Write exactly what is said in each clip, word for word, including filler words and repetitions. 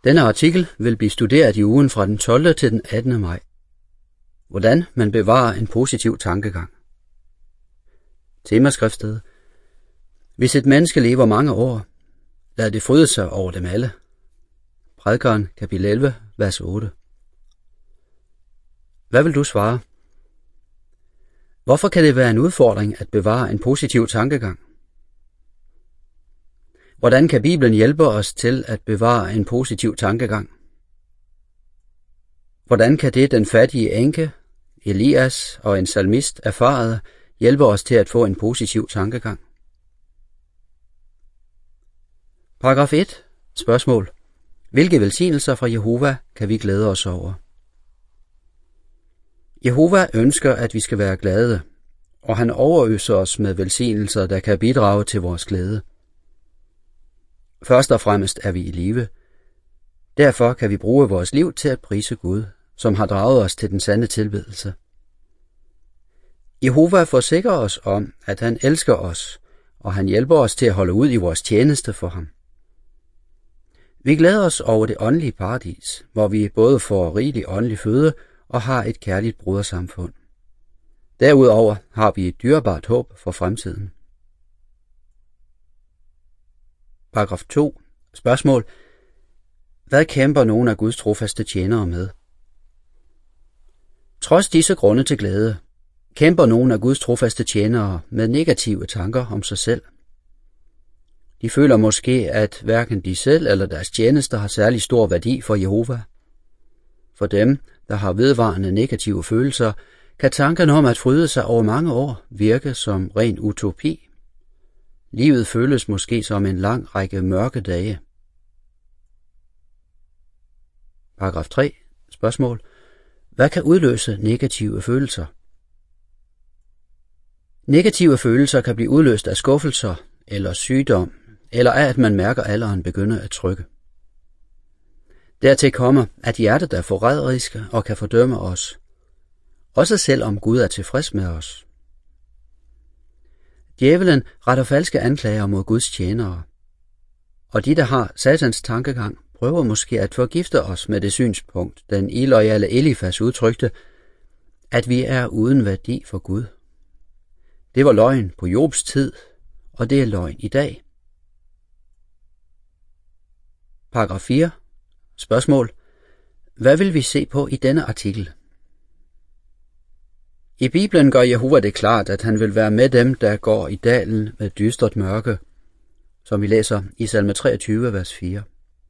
Denne artikel vil blive studeret i ugen fra den tolvte til den attende maj. Hvordan man bevarer en positiv tankegang. Temaskriftsted. Hvis et menneske lever mange år, lad det fryde sig over dem alle. Prædikeren, kapitel elleve, vers otte. Hvad vil du svare? Hvorfor kan det være en udfordring at bevare en positiv tankegang? Hvordan kan Bibelen hjælpe os til at bevare en positiv tankegang? Hvordan kan det, den fattige enke, Elias og en salmist erfarede, hjælpe os til at få en positiv tankegang? Paragraf et. Spørgsmål. Hvilke velsignelser fra Jehova kan vi glæde os over? Jehova ønsker, at vi skal være glade, og han overøser os med velsignelser, der kan bidrage til vores glæde. Først og fremmest er vi i live. Derfor kan vi bruge vores liv til at prise Gud, som har draget os til den sande tilbedelse. Jehova forsikrer os om, at han elsker os, og han hjælper os til at holde ud i vores tjeneste for ham. Vi glæder os over det åndelige paradis, hvor vi både får rigelig åndelig føde og har et kærligt brodersamfund. Derudover har vi et dyrebart håb for fremtiden. Paragraf to. Spørgsmål. Hvad kæmper nogle af Guds trofaste tjenere med? Trods disse grunde til glæde, kæmper nogle af Guds trofaste tjenere med negative tanker om sig selv. De føler måske, at hverken de selv eller deres tjenester har særlig stor værdi for Jehova. For dem, der har vedvarende negative følelser, kan tanken om at fryde sig over mange år virke som ren utopi. Livet føles måske som en lang række mørke dage. Paragraf tre. Spørgsmål. Hvad kan udløse negative følelser? Negative følelser kan blive udløst af skuffelser eller sygdom, eller af at man mærker alderen begynde at trykke. Dertil kommer, at hjertet er forræderiske og kan fordømme os, også selvom Gud er tilfreds med os. Djævelen retter falske anklager mod Guds tjenere, og de, der har Satans tankegang, prøver måske at forgifte os med det synspunkt, den illoyale Elifas udtrykte, at vi er uden værdi for Gud. Det var løgn på Jobs tid, og det er løgn i dag. Paragraf fire. Spørgsmål. Hvad vil vi se på i denne artikel? I Bibelen gør Jehova det klart, at han vil være med dem, der går i dalen med dystert mørke, som vi læser i salme treogtyve, vers fire.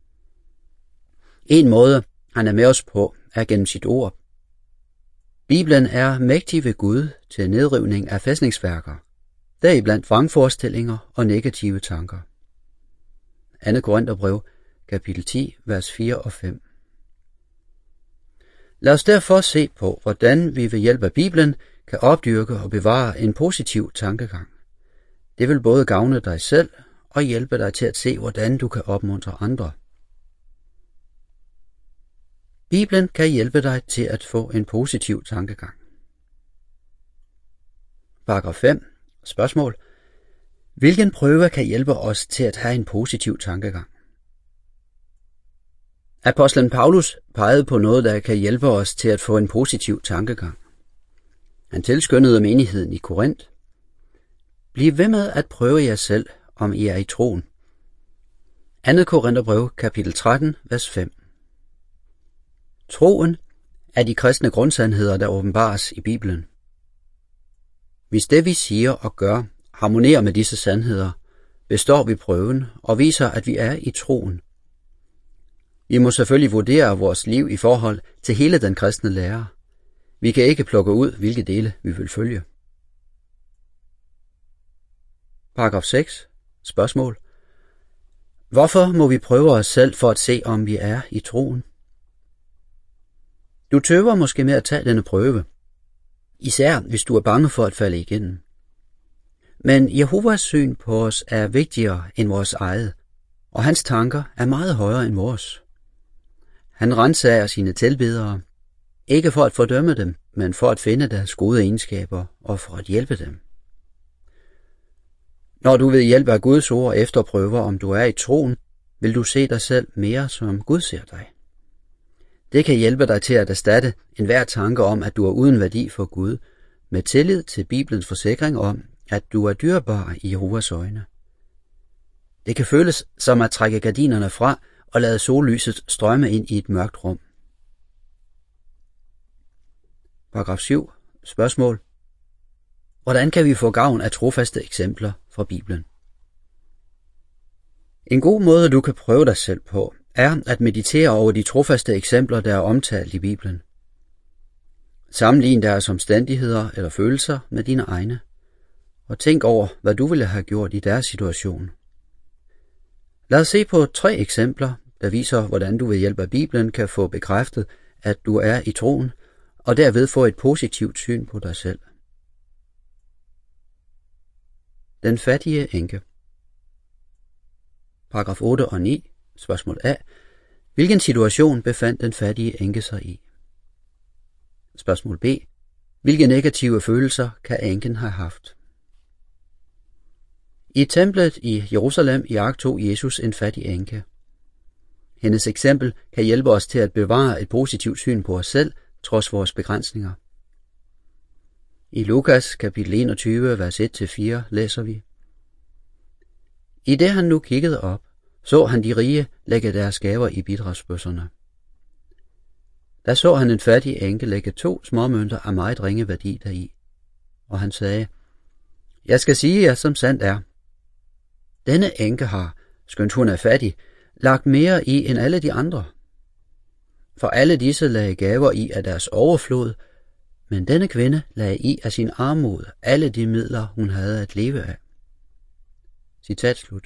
En måde, han er med os på, er gennem sit ord. Bibelen er mægtig ved Gud til nedrivning af fæstningsværker, deriblandt vrangforestillinger og negative tanker. andet Korintherbrev, kapitel ti, vers fire og fem. Lad os derfor se på, hvordan vi ved hjælp af Bibelen kan opdyrke og bevare en positiv tankegang. Det vil både gavne dig selv og hjælpe dig til at se, hvordan du kan opmuntre andre. Bibelen kan hjælpe dig til at få en positiv tankegang. Paragraf fem. Spørgsmål. Hvilken prøve kan hjælpe os til at have en positiv tankegang? Apostlen Paulus pegede på noget, der kan hjælpe os til at få en positiv tankegang. Han tilskyndede menigheden i Korinth. Bliv ved med at prøve jer selv, om I er i troen. andet Korintherbrev, kapitel tretten, vers fem. Troen er de kristne grundsandheder, der åbenbares i Bibelen. Hvis det, vi siger og gør, harmonerer med disse sandheder, består vi prøven og viser, at vi er i troen. Vi må selvfølgelig vurdere vores liv i forhold til hele den kristne lære. Vi kan ikke plukke ud, hvilke dele vi vil følge. Paragraf seks. Spørgsmål. Hvorfor må vi prøve os selv for at se, om vi er i troen? Du tøver måske med at tage denne prøve, især hvis du er bange for at falde igennem. Men Jehovas syn på os er vigtigere end vores eget, og hans tanker er meget højere end vores. Han ransager sine tilbedere, ikke for at fordømme dem, men for at finde deres gode egenskaber og for at hjælpe dem. Når du ved hjælp af Guds ord efterprøver, om du er i troen, vil du se dig selv mere, som Gud ser dig. Det kan hjælpe dig til at erstatte enhver tanke om, at du er uden værdi for Gud, med tillid til Bibelens forsikring om, at du er dyrbar i Jehovas øjne. Det kan føles som at trække gardinerne fra og lade sollyset strømme ind i et mørkt rum. Paragraf syv. Spørgsmål. Hvordan kan vi få gavn af trofaste eksempler fra Bibelen? En god måde, du kan prøve dig selv på, er at meditere over de trofaste eksempler, der er omtalt i Bibelen. Sammenlign deres omstændigheder eller følelser med dine egne, og tænk over, hvad du ville have gjort i deres situation. Lad os se på tre eksempler, der viser, hvordan du ved hjælp af Bibelen kan få bekræftet, at du er i troen, og derved få et positivt syn på dig selv. Den fattige enke. Paragraf otte og ni. Spørgsmål A. Hvilken situation befandt den fattige enke sig i? Spørgsmål B. Hvilke negative følelser kan enken have haft? I templet i Jerusalem iagttog Jesus en fattig enke. Hendes eksempel kan hjælpe os til at bevare et positivt syn på os selv, trods vores begrænsninger. I Lukas kapitel enogtyve, vers et til fire læser vi: I det han nu kiggede op, så han de rige lægge deres gaver i bidragsbøsserne. Der så han en fattig enke lægge to småmønter af meget ringe værdi deri, og han sagde: Jeg skal sige jer, som sandt er. Denne enke har, skønt hun er fattig, lagt mere i end alle de andre. For alle disse lagde gaver i af deres overflod, men denne kvinde lagde i af sin armod alle de midler, hun havde at leve af. Citat slut.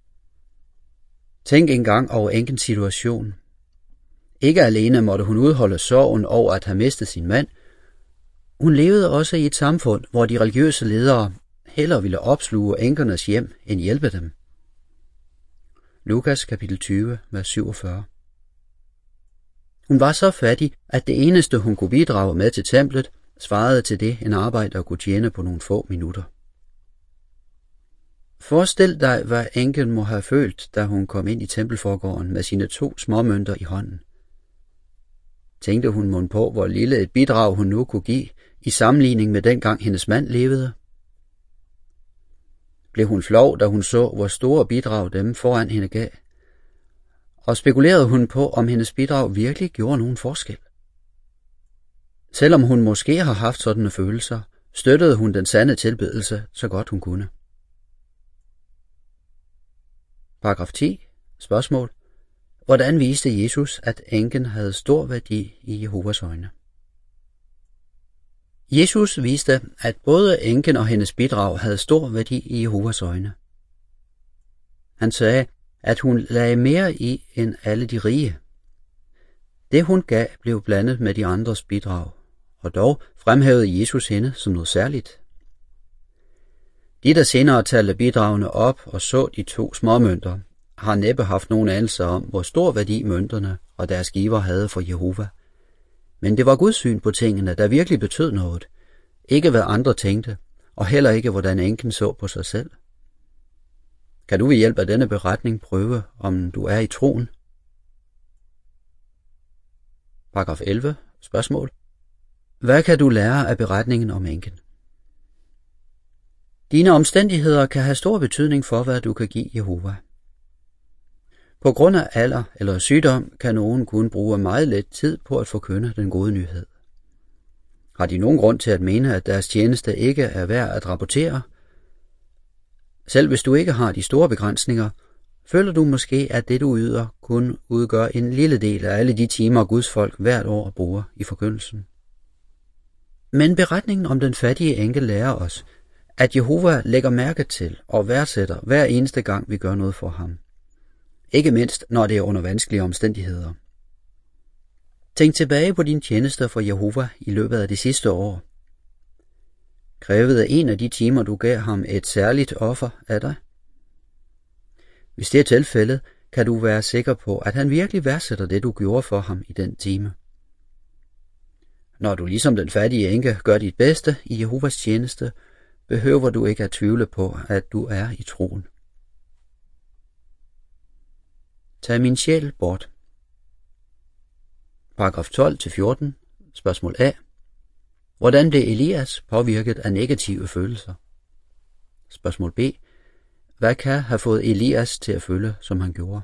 Tænk engang over enkens situation. Ikke alene måtte hun udholde sorgen over at have mistet sin mand, hun levede også i et samfund, hvor de religiøse ledere hellere ville opsluge enkernes hjem end hjælpe dem. Lukas kapitel tyve, vers syvogfyrre. Hun var så fattig, at det eneste hun kunne bidrage med til templet, svarede til det, en arbejder kunne tjene på nogle få minutter. Forestil dig, hvad enken må have følt, da hun kom ind i tempelforgården med sine to småmønter i hånden. Tænkte hun mon på, hvor lille et bidrag hun nu kunne give i sammenligning med dengang hendes mand levede? Blev hun flov, da hun så, hvor store bidrag dem foran hende gav? Og spekulerede hun på, om hendes bidrag virkelig gjorde nogen forskel? Selvom hun måske har haft sådanne følelser, støttede hun den sande tilbedelse så godt hun kunne. Paragraf ti. Spørgsmål. Hvordan viste Jesus, at enken havde stor værdi i Jehovas øjne? Jesus viste, at både enken og hendes bidrag havde stor værdi i Jehovas øjne. Han sagde, at hun lagde mere i end alle de rige. Det hun gav blev blandet med de andres bidrag, og dog fremhævede Jesus hende som noget særligt. De, der senere talte bidragene op og så de to småmønter, har næppe haft nogen anelse om, hvor stor værdi mønterne og deres giver havde for Jehova. Men det var Guds syn på tingene, der virkelig betød noget. Ikke hvad andre tænkte, og heller ikke hvordan enken så på sig selv. Kan du ved hjælp af denne beretning prøve, om du er i troen? Paragraf elleve. Spørgsmål. Hvad kan du lære af beretningen om enken? Dine omstændigheder kan have stor betydning for, hvad du kan give Jehova. På grund af alder eller sygdom kan nogen kun bruge meget lidt tid på at forkynde den gode nyhed. Har de nogen grund til at mene, at deres tjeneste ikke er værd at rapportere? Selv hvis du ikke har de store begrænsninger, føler du måske, at det du yder kun udgør en lille del af alle de timer, Guds folk hvert år bruger i forkyndelsen. Men beretningen om den fattige enke lærer os, at Jehova lægger mærke til og værdsætter hver eneste gang, vi gør noget for ham. Ikke mindst, når det er under vanskelige omstændigheder. Tænk tilbage på din tjeneste for Jehova i løbet af det sidste år. Krævede en af de timer, du gav ham, et særligt offer af dig? Hvis det er tilfældet, kan du være sikker på, at han virkelig værdsætter det, du gjorde for ham i den time. Når du ligesom den fattige enke gør dit bedste i Jehovas tjeneste, behøver du ikke at tvivle på, at du er i troen. tag min sjæl bort. Paragraf tolv til fjorten, spørgsmål A. Hvordan blev Elias påvirket af negative følelser? Spørgsmål B. Hvad kan have fået Elias til at føle, som han gjorde?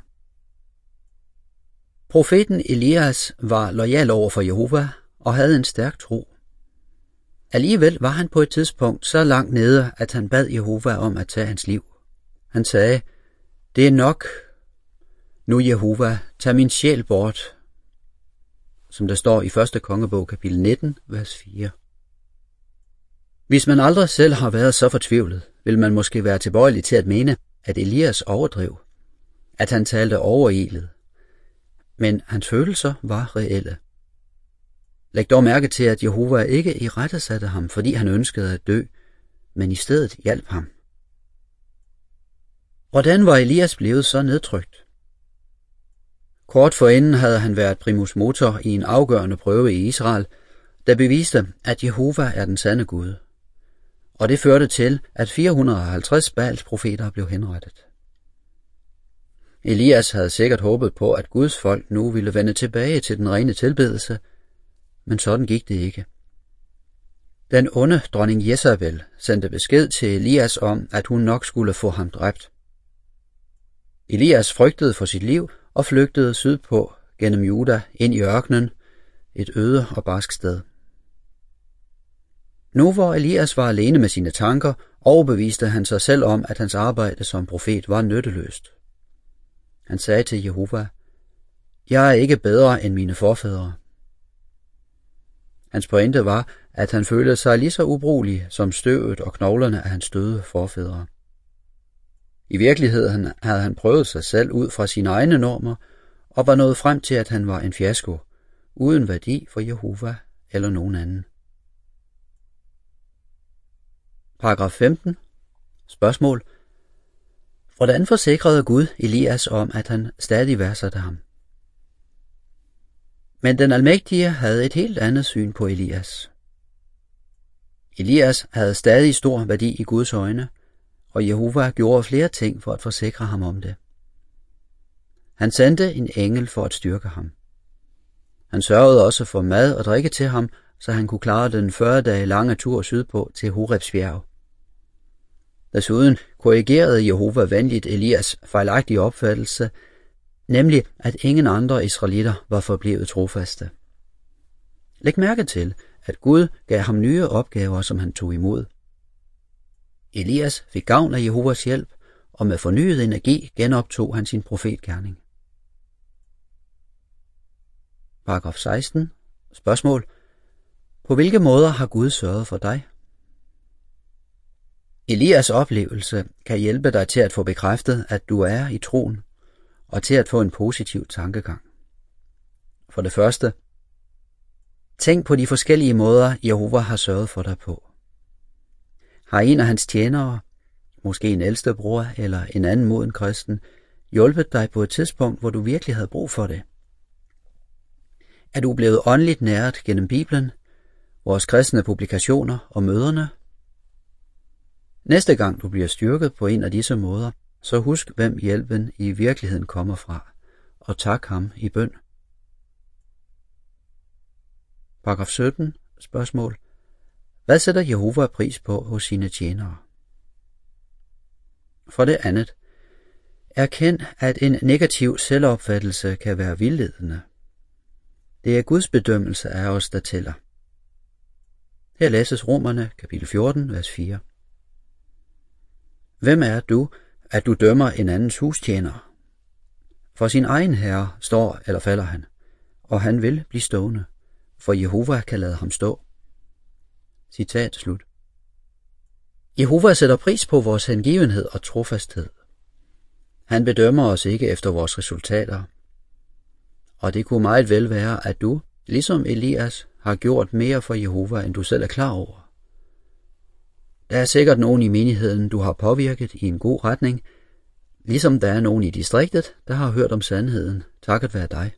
Profeten Elias var loyal over for Jehova og havde en stærk tro. Alligevel var han på et tidspunkt så langt nede, at han bad Jehova om at tage hans liv. Han sagde, det er nok. Nu Jehova, tag min sjæl bort. Som der står i første kongebog kapitel nitten, vers fire. Hvis man aldrig selv har været så fortvivlet, vil man måske være tilbøjelig til at mene, at Elias overdrev, at han talte overilet. Men hans følelser var reelle. Læg dog mærke til, at Jehova ikke irettesatte ham, fordi han ønskede at dø, men i stedet hjalp ham. Hvordan var Elias blevet så nedtrykt? Kort forinden havde han været primus motor i en afgørende prøve i Israel, der beviste, at Jehova er den sande Gud. Og det førte til, at fire hundrede og halvtreds Baals profeter blev henrettet. Elias havde sikkert håbet på, at Guds folk nu ville vende tilbage til den rene tilbedelse, men sådan gik det ikke. Den onde dronning Jezabel sendte besked til Elias om, at hun nok skulle få ham dræbt. Elias frygtede for sit liv og flygtede sydpå gennem Juda ind i ørkenen, et øde og barsk sted. Nu hvor Elias var alene med sine tanker, overbeviste han sig selv om, at hans arbejde som profet var nytteløst. Han sagde til Jehova, jeg er ikke bedre end mine forfædre. Hans pointe var, at han følte sig lige så ubrugelig som støvet og knoglerne af hans døde forfædre. I virkeligheden havde han prøvet sig selv ud fra sine egne normer og var nået frem til, at han var en fiasko, uden værdi for Jehova eller nogen anden. Paragraf femten. Spørgsmål. Hvordan forsikrede Gud Elias om, at han stadig værdsætte ham? Men den almægtige havde et helt andet syn på Elias. Elias havde stadig stor værdi i Guds øjne, og Jehova gjorde flere ting for at forsikre ham om det. Han sendte en engel for at styrke ham. Han sørgede også for mad og drikke til ham, så han kunne klare den fyrre dage lange tur sydpå til Horebs bjerg. Desuden korrigerede Jehova venligt Elias fejlagtige opfattelse, nemlig at ingen andre israelitter var forblevet trofaste. Læg mærke til, at Gud gav ham nye opgaver, som han tog imod. Elias fik gavn af Jehovas hjælp, og med fornyet energi genoptog han sin profetgerning. Paragraf seksten. Spørgsmål. På hvilke måder har Gud sørget for dig? Elias oplevelse kan hjælpe dig til at få bekræftet, at du er i troen, og til at få en positiv tankegang. For det første, tænk på de forskellige måder, Jehova har sørget for dig på. Har en af hans tjenere, måske en ældste bror eller en anden moden kristen, hjulpet dig på et tidspunkt, hvor du virkelig havde brug for det? Er du blevet åndeligt næret gennem Bibelen, vores kristne publikationer og møderne? Næste gang du bliver styrket på en af disse måder, så husk, hvem hjælpen i virkeligheden kommer fra, og tak ham i bøn. Paragraf sytten. Spørgsmål. Hvad sætter Jehova pris på hos sine tjenere? For det andet, erkend, at en negativ selvopfattelse kan være vildledende. Det er Guds bedømmelse af os, der tæller. Her læses Romerne kapitel fjorten, vers fire. Hvem er du, at du dømmer en andens hustjener? For sin egen herre står eller falder han, og han vil blive stående, for Jehova kan lade ham stå. Citat slut. Jehova sætter pris på vores hengivenhed og trofasthed. Han bedømmer os ikke efter vores resultater. Og det kunne meget vel være, at du, ligesom Elias, har gjort mere for Jehova, end du selv er klar over. Der er sikkert nogen i menigheden, du har påvirket i en god retning, ligesom der er nogen i distriktet, der har hørt om sandheden, takket være dig.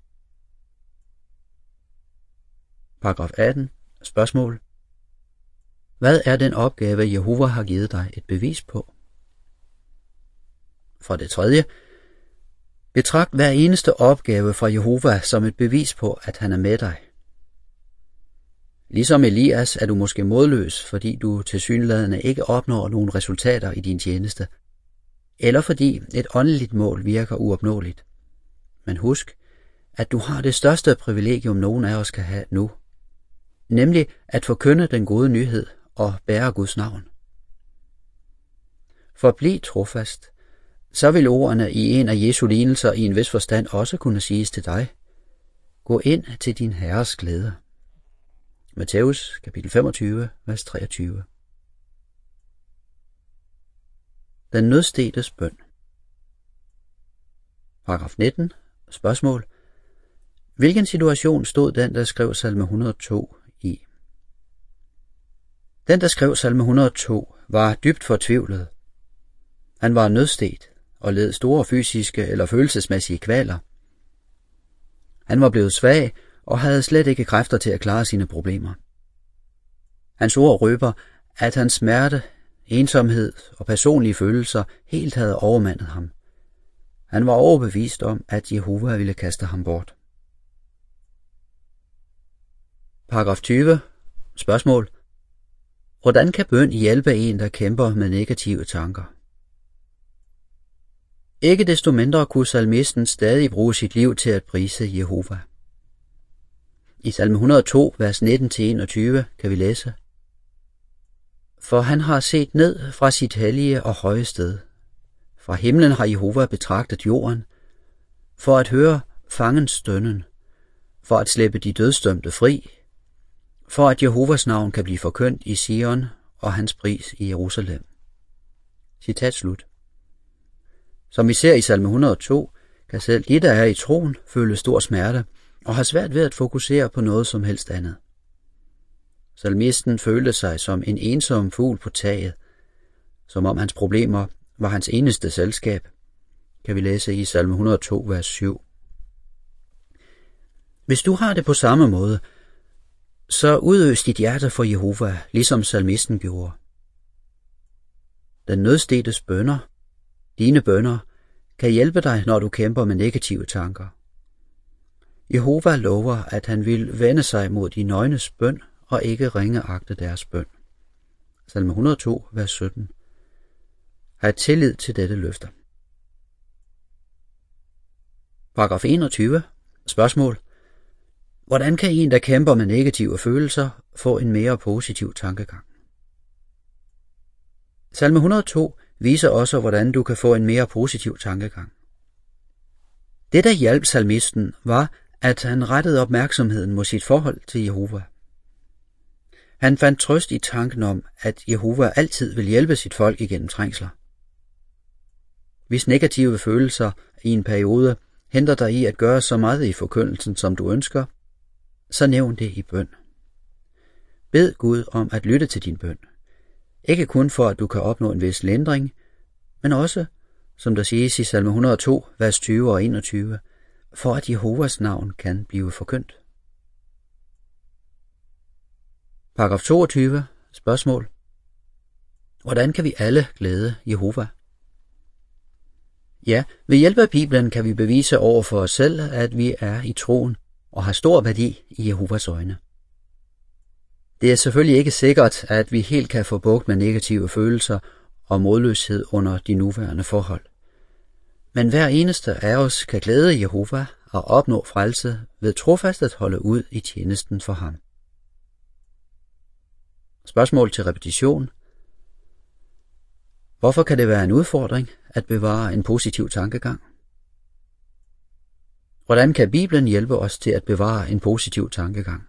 Paragraf atten. Spørgsmål. Hvad er den opgave, Jehova har givet dig et bevis på? For det tredje, Betragt hver eneste opgave fra Jehova som et bevis på, at han er med dig. Ligesom Elias er du måske modløs, fordi du tilsyneladende ikke opnår nogen resultater i din tjeneste, eller fordi et åndeligt mål virker uopnåeligt. Men husk, at du har det største privilegium, nogen af os kan have nu, nemlig at forkynde den gode nyhed og bære Guds navn. Forbliv trofast, så vil ordene i en af Jesu lignelser i en vis forstand også kunne siges til dig. Gå ind til din Herres glæde. Matthæus kapitel femogtyve, vers treogtyve. Den nødstedtes bøn. Paragraf nitten. Spørgsmål. Hvilken situation stod den, der skrev salme et hundrede og to i? Den, der skrev salme et hundrede og to, var dybt fortvivlet. Han var nødstedt og led store fysiske eller følelsesmæssige kvaler. Han var blevet svag og havde slet ikke kræfter til at klare sine problemer. Hans ord røber, at hans smerte, ensomhed og personlige følelser helt havde overmandet ham. Han var overbevist om, at Jehova ville kaste ham bort. Paragraf tyve. Spørgsmål. Hvordan kan bøn hjælpe en, der kæmper med negative tanker? Ikke desto mindre kunne salmisten stadig bruge sit liv til at prise Jehova. I salme et hundrede og to, vers nitten til enogtyve, kan vi læse: For han har set ned fra sit hellige og høje sted. Fra himlen har Jehova betragtet jorden, for at høre fangens stønnen, for at slippe de dødsdømte fri, for at Jehovas navn kan blive forkyndt i Sion og hans pris i Jerusalem. Citat slut. Som vi ser i salme et hundrede og to, kan selv de, der er i troen, føle stor smerte og har svært ved at fokusere på noget som helst andet. Salmisten følte sig som en ensom fugl på taget, som om hans problemer var hans eneste selskab, kan vi læse i salme et hundrede og to, vers syv. Hvis du har det på samme måde, så udøs dit hjerte for Jehova, ligesom salmisten gjorde. Den nødstedtes bønner, dine bønner, kan hjælpe dig, når du kæmper med negative tanker. Jehova lover, at han vil vende sig mod de nøgnes bøn og ikke ringeagte deres bøn. Salme et hundrede og to, vers sytten. Hav tillid til dette løfte. Paragraf enogtyve. Spørgsmål. Hvordan kan en, der kæmper med negative følelser, få en mere positiv tankegang? Salme et hundrede og to viser også, hvordan du kan få en mere positiv tankegang. Det, der hjalp salmisten, var, at han rettede opmærksomheden mod sit forhold til Jehova. Han fandt trøst i tanken om, at Jehova altid vil hjælpe sit folk igennem trængsler. Hvis negative følelser i en periode hindrer dig i at gøre så meget i forkyndelsen, som du ønsker, så nævn det i bøn. Bed Gud om at lytte til din bøn. Ikke kun for, at du kan opnå en vis lindring, men også, som der siges i salme et hundrede og to, vers tyve og enogtyve, for at Jehovas navn kan blive forkyndt. Paragraf toogtyve. Spørgsmål. Hvordan kan vi alle glæde Jehova? Ja, ved hjælp af Bibelen kan vi bevise over for os selv, at vi er i troen og har stor værdi i Jehovas øjne. Det er selvfølgelig ikke sikkert, at vi helt kan få bugt med negative følelser og modløshed under de nuværende forhold. Men hver eneste af os kan glæde Jehova og opnå frelse ved trofast at holde ud i tjenesten for ham. Spørgsmål til repetition. Hvorfor kan det være en udfordring at bevare en positiv tankegang? Hvordan kan Bibelen hjælpe os til at bevare en positiv tankegang?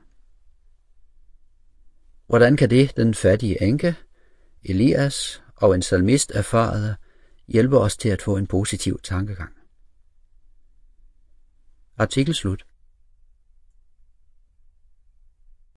Hvordan kan det, den fattige enke, Elias og en salmist erfarede, hjælpe os til at få en positiv tankegang? Artikel slut.